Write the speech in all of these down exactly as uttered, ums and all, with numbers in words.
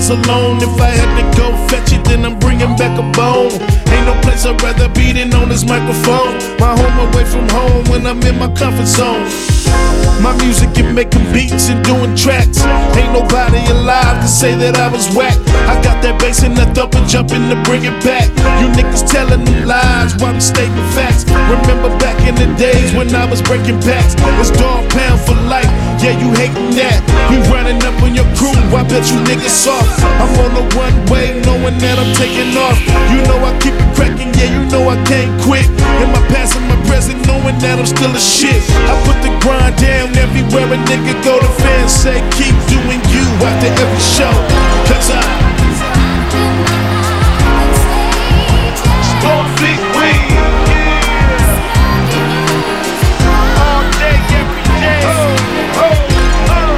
was alone. If I had to go fetch it, then I'm bringing back a bone. Ain't no place I'd rather be than on this microphone. My home away from home when I'm in my comfort zone. My music and making beats and doing tracks. Ain't nobody alive to say that I was whack. I got that bass and that thump and jumping to bring it back. You niggas telling them lies while I'm stating facts. Remember back in the days when I was breaking packs. It's dog pound for life, yeah, you hating that. We running up on your crew, I bet you niggas soft. I'm on the one way, knowing that I'm taking off. You know I keep it cracking, yeah, you know I can't quit. In my past and my present, knowing that I'm still a shit. I put the grind down everywhere a nigga go. The fans say keep doing you after every show. Cause I smoke big weed, yeah. All day, every day. Oh, oh, uh.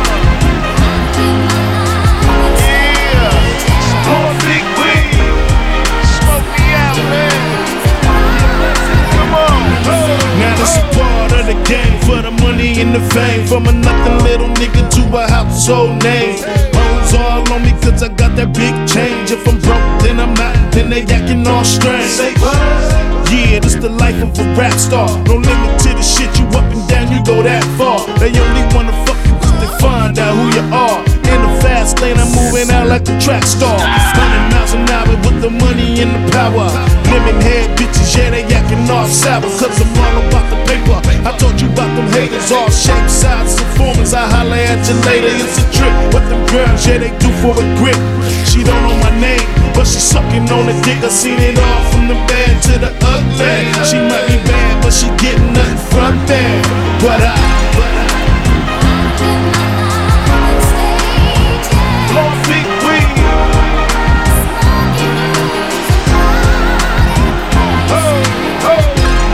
Yeah. Smoke big weed. Smoke me out, man. Come on. Oh. Now this is part of the game, for the money and the fame. From a nothing little nigga to a household name. Hoes all on me cause I got that big change. If I'm broke, then I'm not, then they acting all strange. Yeah, this the life of a rap star. No limit to the shit, you up and down, you go that far. They only wanna fuck you cause they find out who you are. In the fast lane, I'm moving out like a track star. Hundred miles an hour with the money and the power. Lemon head bitches, yeah, they acting all sour. Cause I'm all about the paper. I told you about them haters, all shapes, sizes, and forms. I holler at you later, it's a trick. What them girls, yeah, they do for a grip. She don't know my name, but she sucking on the dick. I seen it all from the bad to the ugly. She might be bad, but she getting nothing from there. But I, but I smoke big weed. Oh, oh.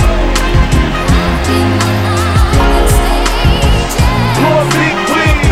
Smoke big weed.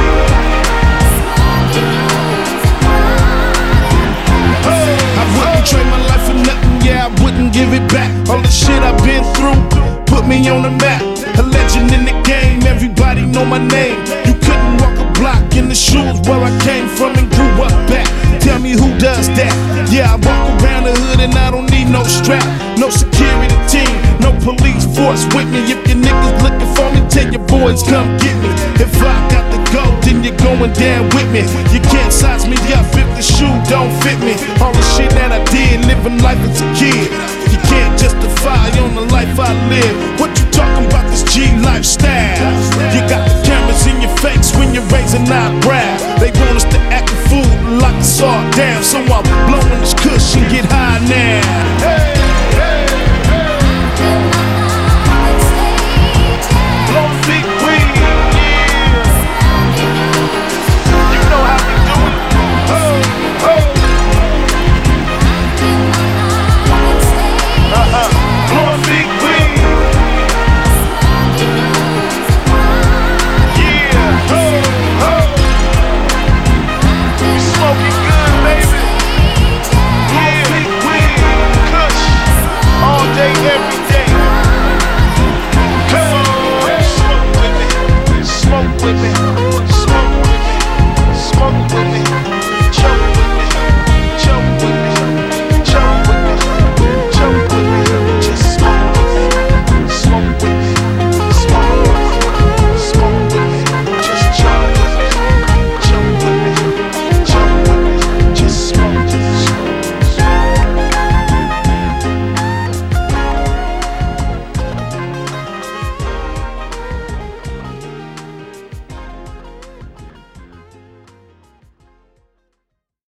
I wouldn't trade my life for nothing, yeah, I wouldn't give it back. All the shit I've been through put me on the map. A legend in the game, everybody know my name. You couldn't walk a block in the shoes where I came from and grew up at. Tell me who does that? Yeah, I walk around the hood and I don't need no strap. No security team, no police force with me. If your niggas looking for me, tell your boys come get me. If I got to go, then you're going down with me. You can't size me up if the shoe don't fit me. All the shit that I did, living life as a kid, you can't justify on the life I live. What you talking about, this G lifestyle? You got the cameras in your face when you're raising eyebrow. They want us to act a fool, lock us all down, so I